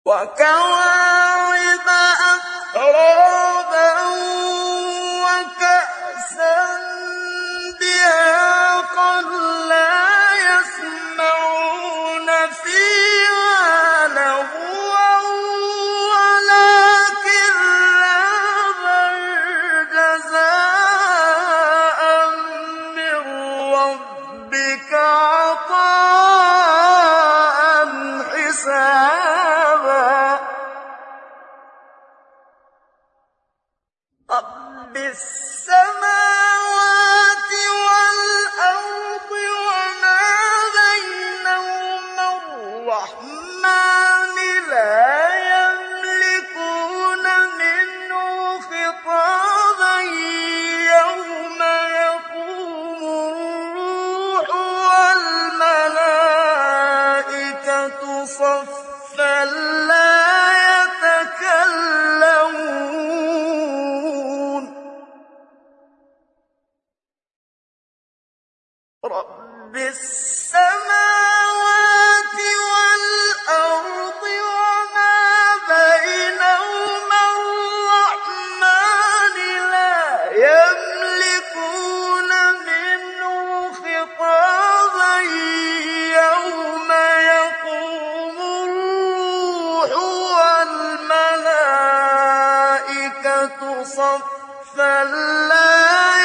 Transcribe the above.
وَكَوَاعِبَ أَتْرَابًا وَكَأْسًا دِهَاقًا لَّا يَسْمَعُونَ فِيهَا لَغْوًا وَلَا كِذَّابًا جَزَاءً مِّن رَّبِّكَ عَطَاءً حِسَابًا رَبِّ السَّمَاوَاتِ وَالْأَرْضِ وَمَا بَيْنَهُمَا الرَّحْمَٰنِ لَا يَمْلِكُونَ مِنْهُ خِطَابًا يَوْمَ يَقُومُ الرُّوحُ وَالْمَلَائِكَةُ صَفًّا لَّا يَتَكَلَّمُونَ رَبِّ السَّمَاوَاتِ وَالْأَرْضِ وَمَا بَيْنَهُمَا الرَّحْمَٰنِ لَا يَمْلِكُونَ مِنْهُ خِطَابًا يَوْمَ يَقُومُ الرُّوحُ وَالْمَلَائِكَةُ صَفًّا لَّا